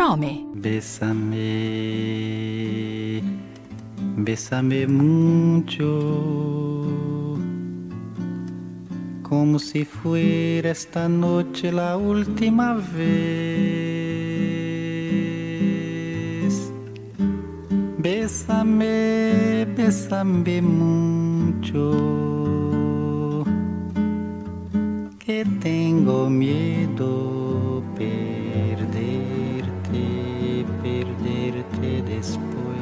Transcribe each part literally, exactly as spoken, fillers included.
nome. Bésame, bésame mucho, como si fuera esta noche la última vez. Bésame, bésame mucho, que tengo miedo perderte, perderte después.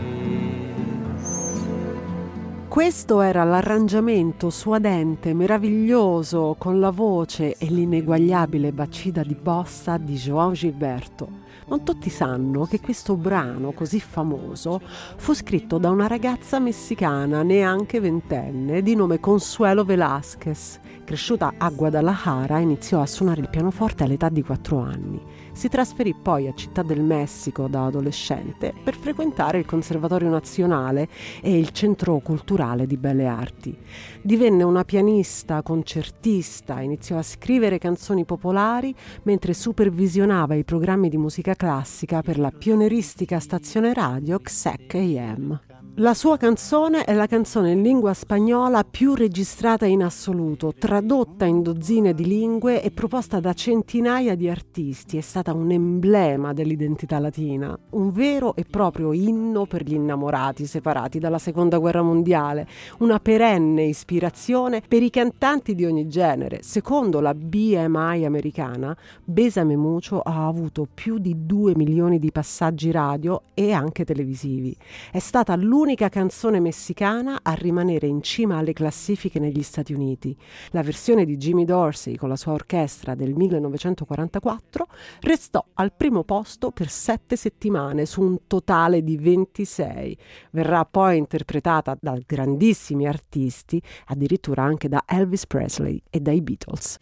Questo era l'arrangiamento suadente, meraviglioso, con la voce e l'ineguagliabile bacida di bossa di João Gilberto. Non tutti sanno che questo brano così famoso fu scritto da una ragazza messicana, neanche ventenne, di nome Consuelo Velázquez. Cresciuta a Guadalajara, iniziò a suonare il pianoforte all'età di quattro anni. Si trasferì poi a Città del Messico da adolescente per frequentare il Conservatorio Nazionale e il Centro Culturale di Belle Arti. Divenne una pianista, concertista, iniziò a scrivere canzoni popolari mentre supervisionava i programmi di musica classica per la pionieristica stazione radio X E C A M. La sua canzone è la canzone in lingua spagnola più registrata in assoluto, tradotta in dozzine di lingue e proposta da centinaia di artisti. È stata un emblema dell'identità latina, un vero e proprio inno per gli innamorati separati dalla Seconda Guerra Mondiale, una perenne ispirazione per i cantanti di ogni genere. Secondo la B M I americana, Bésame Mucho ha avuto più di due milioni di passaggi radio e anche televisivi. È stata l'unica L'unica canzone messicana a rimanere in cima alle classifiche negli Stati Uniti. La versione di Jimmy Dorsey con la sua orchestra del millenovecentoquarantaquattro restò al primo posto per sette settimane su un totale di ventisei. Verrà poi interpretata da grandissimi artisti, addirittura anche da Elvis Presley e dai Beatles.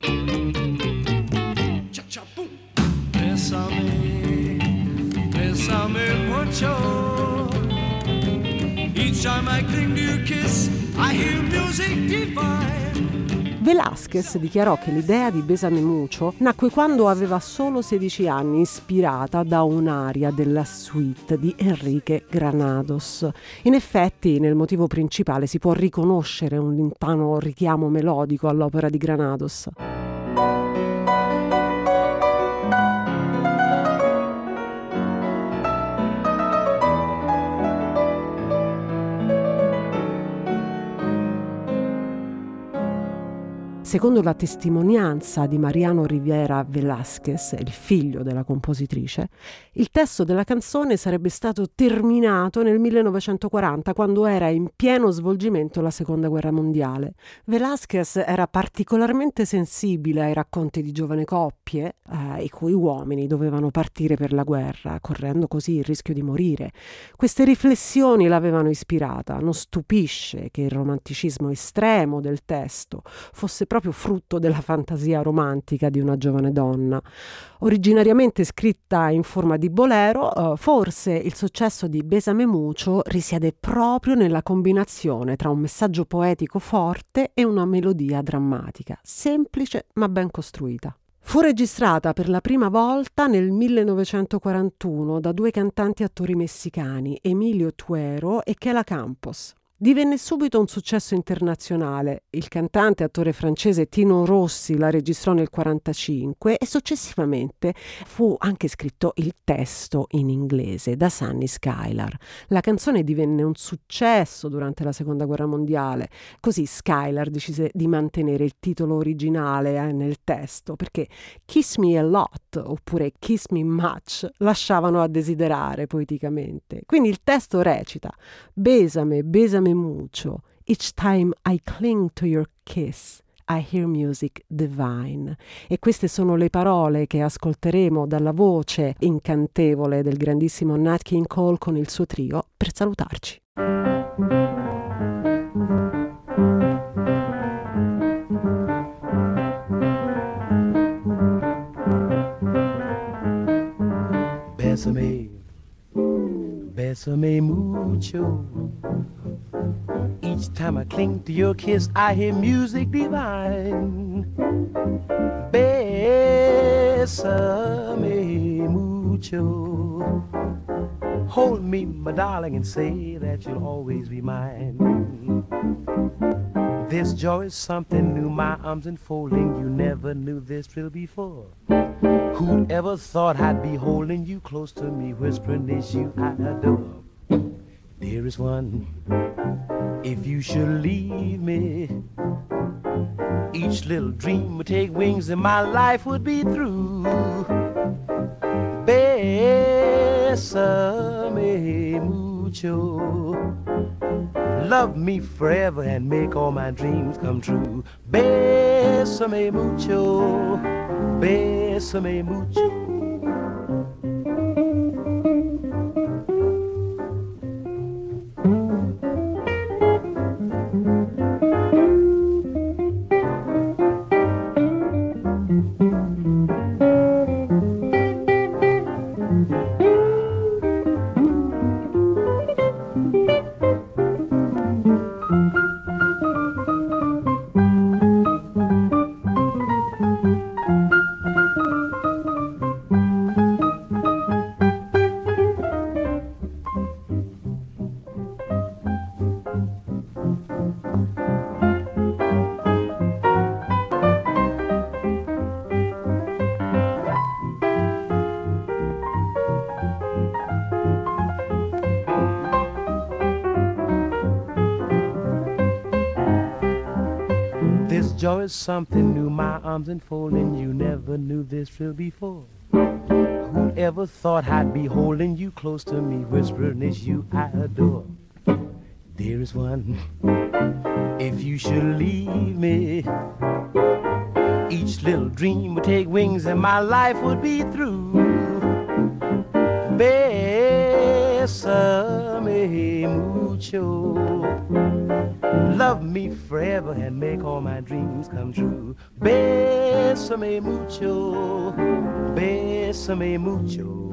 Bésame, bésame mucho. Each time I cling to your kiss, I hear music divine. Velázquez dichiarò che l'idea di Bésame Mucho nacque quando aveva solo sedici anni, ispirata da un'aria della suite di Enrique Granados. In effetti, nel motivo principale si può riconoscere un lontano richiamo melodico all'opera di Granados. Secondo la testimonianza di Mariano Rivera Velázquez, il figlio della compositrice, il testo della canzone sarebbe stato terminato nel millenovecentoquaranta, quando era in pieno svolgimento la Seconda Guerra Mondiale. Velázquez era particolarmente sensibile ai racconti di giovani coppie, eh, i cui uomini dovevano partire per la guerra, correndo così il rischio di morire. Queste riflessioni l'avevano ispirata. Non stupisce che il romanticismo estremo del testo fosse proprio frutto della fantasia romantica di una giovane donna. Originariamente scritta in forma di bolero, eh, forse il successo di Bésame Mucho risiede proprio nella combinazione tra un messaggio poetico forte e una melodia drammatica, semplice ma ben costruita. Fu registrata per la prima volta nel millenovecentoquarantuno da due cantanti attori messicani, Emilio Tuero e Kela Campos. Divenne subito un successo internazionale. Il cantante e attore francese Tino Rossi la registrò nel millenovecentoquarantacinque e successivamente fu anche scritto il testo in inglese da Sunny Skylar. La canzone divenne un successo durante la Seconda Guerra Mondiale, così Skylar decise di mantenere il titolo originale eh, nel testo, perché Kiss Me a Lot oppure Kiss Me Much lasciavano a desiderare poeticamente. Quindi il testo recita: Bésame, bésame mucho, each time I cling to your kiss, I hear music divine. E queste sono le parole che ascolteremo dalla voce incantevole del grandissimo Nat King Cole con il suo trio per salutarci. Bésame, bésame mucho. Each time I cling to your kiss, I hear music divine. Bésame mucho. mucho. Hold me, my darling, and say that you'll always be mine. This joy is something new, my arms enfolding. You never knew this thrill before. Who'd ever thought I'd be holding you close to me, whispering it's you I adore. Dearest one, if you should leave me, each little dream would take wings and my life would be through. Bésame mucho. Love me forever and make all my dreams come true. Bésame mucho. Bésame mucho. Joy is something new, my arms enfolding. You never knew this thrill before. Who'd ever thought I'd be holding you close to me, whispering it's you I adore. Dearest one, if you should leave me, each little dream would take wings and my life would be through. Bésame mucho. Love me forever and make all my dreams come true. Bésame mucho, bésame mucho.